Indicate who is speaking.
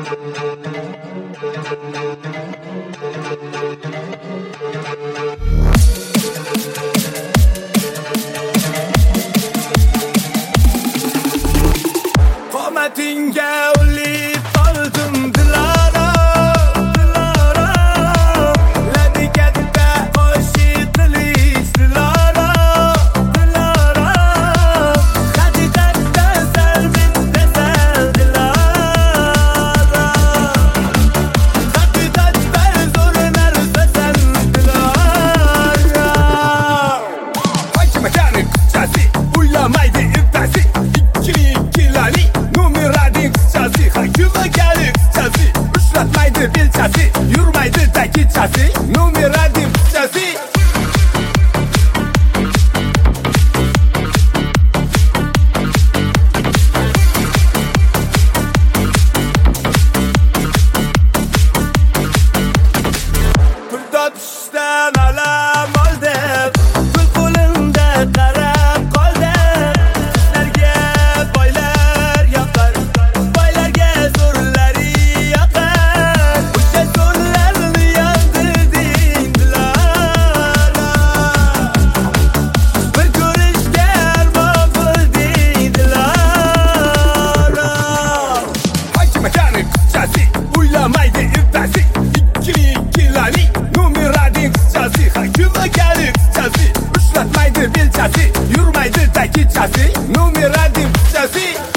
Speaker 1: Qomatingga ulib qoldim Dilara, Dilara. Ladi katta qo'shiq qilish Dilara, Dilara. Haqiqatda sal mendasan Dilara. Haqiqatda zo'r narsasan Dilara. Qaysi makaning qizchasi uylamaydi ibtasi. Ikkili numerading qizchasi, hakimakali qizchasi. Ushlatmaydi belchasi, yurmaydi takichasi. Numerading qizchasi. Pulda tushdan alam oldim, pul qo'limda qarab qoldim. Sizlarga boylar yoqar, boylarga zo'rlari yoqar. O'sha zo'rlarni yondirding Dilara. Bir ko'rishga armon qilding Dilara. Qaysi makaning qizchasi uylamaydi ibtasi. Ikkili numerading qizchasi, hakimakali qizchasi. Ushlatmaydi belchasi, yurmaydi takichasi. Numerading qizchasi.